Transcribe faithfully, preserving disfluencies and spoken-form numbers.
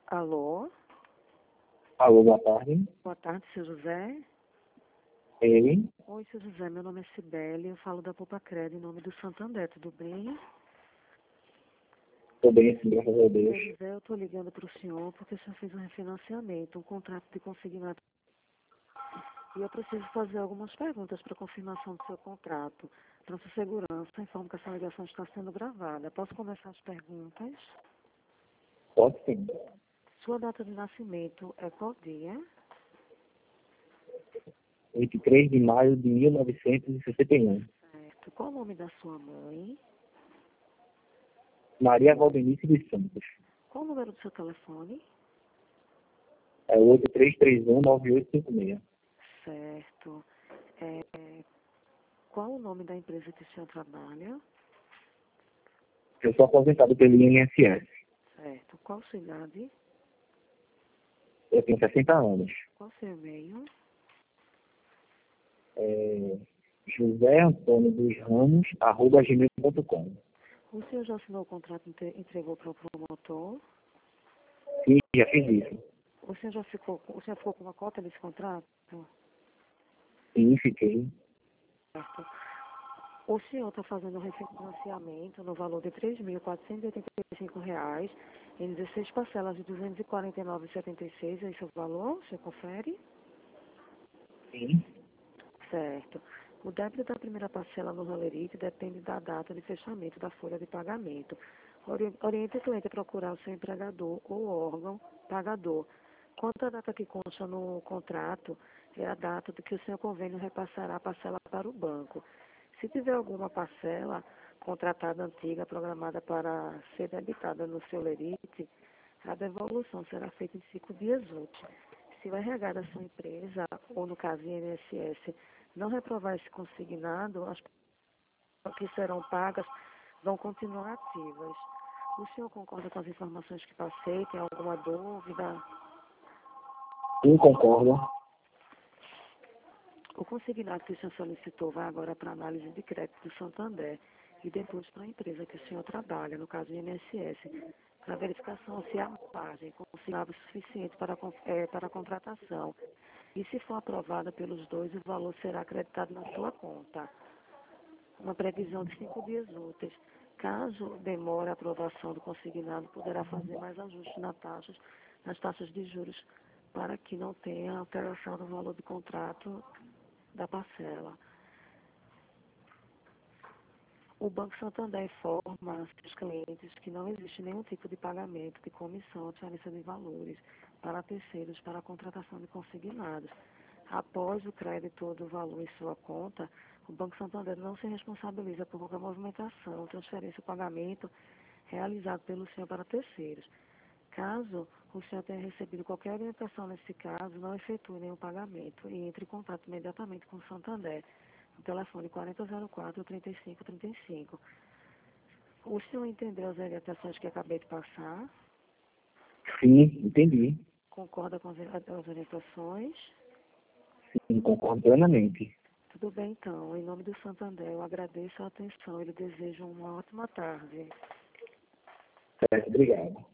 Alô? Alô, boa tarde. Boa tarde, seu José. Ele. Oi, seu José, meu nome é Cibele, eu falo da Poupa Credo em nome do Santander, tudo bem? Estou bem, sim, graças a Seu Deus. José, eu estou ligando para o senhor porque o senhor fez um refinanciamento, um contrato de consignado. E eu preciso fazer algumas perguntas para confirmação do seu contrato. Para sua segurança, informo que essa ligação está sendo gravada. Posso começar as perguntas? Pode sim. Sua data de nascimento é qual dia? vinte e três de maio de mil novecentos e sessenta e um. Certo. Qual o nome da sua mãe? Maria Valdenice dos Santos. Qual o número do seu telefone? É oito três três um nove oito cinco seis. Certo. É, qual o nome da empresa que o senhor trabalha? Eu sou aposentado pelo I N S S. Certo. Qual sua idade? Eu tenho sessenta anos. Qual seu e-mail? É José Antônio dos Ramos, arroba gmail ponto com. O senhor já assinou o contrato e entre- entregou para o promotor? Sim, já fiz isso. O senhor já ficou, o senhor ficou com uma cópia desse contrato? Sim, fiquei. Certo. O senhor está fazendo um refinanciamento no valor de três mil quatrocentos e oitenta e cinco reais em dezesseis parcelas de duzentos e quarenta e nove reais e setenta e seis centavos. É esse o valor? Você confere? Sim. Certo. O débito da primeira parcela no Rolerite depende da data de fechamento da folha de pagamento. Ori- Oriente o cliente a procurar o seu empregador ou órgão pagador. Quanto à data que consta no contrato, é a data de que o seu convênio repassará a parcela para o banco. Se tiver alguma parcela contratada antiga programada para ser debitada no seu Lerite, a devolução será feita em cinco dias úteis. Se o R H da sua empresa, ou no caso I N S S, não reprovar esse consignado, as que serão pagas vão continuar ativas. O senhor concorda com as informações que passei? Tem alguma dúvida? Sim, concordo. O consignado que o senhor solicitou vai agora para análise de crédito do Santander e depois para a empresa que o senhor trabalha, no caso I N S S, para verificação se há margem consignado suficiente para, a con- eh, para a contratação. E se for aprovada pelos dois, o valor será acreditado na sua conta. Uma previsão de cinco dias úteis. Caso demore a aprovação do consignado, poderá fazer mais ajustes nas taxas, nas taxas de juros para que não tenha alteração no valor do contrato da parcela. O Banco Santander informa seus clientes que não existe nenhum tipo de pagamento de comissão ou transferência de valores para terceiros para a contratação de consignados. Após o crédito do valor em sua conta, o Banco Santander não se responsabiliza por qualquer movimentação, transferência ou pagamento realizado pelo senhor para terceiros. Caso o senhor tenha recebido qualquer orientação nesse caso, não efetue nenhum pagamento e entre em contato imediatamente com o Santander, no telefone quarenta zero quatro, trinta e cinco trinta e cinco. O senhor entendeu as orientações que acabei de passar? Sim, entendi. Concorda com as as orientações? Sim, concordo plenamente. Tudo bem, então. Em nome do Santander, eu agradeço a atenção e lhe desejo uma ótima tarde. Certo, obrigado.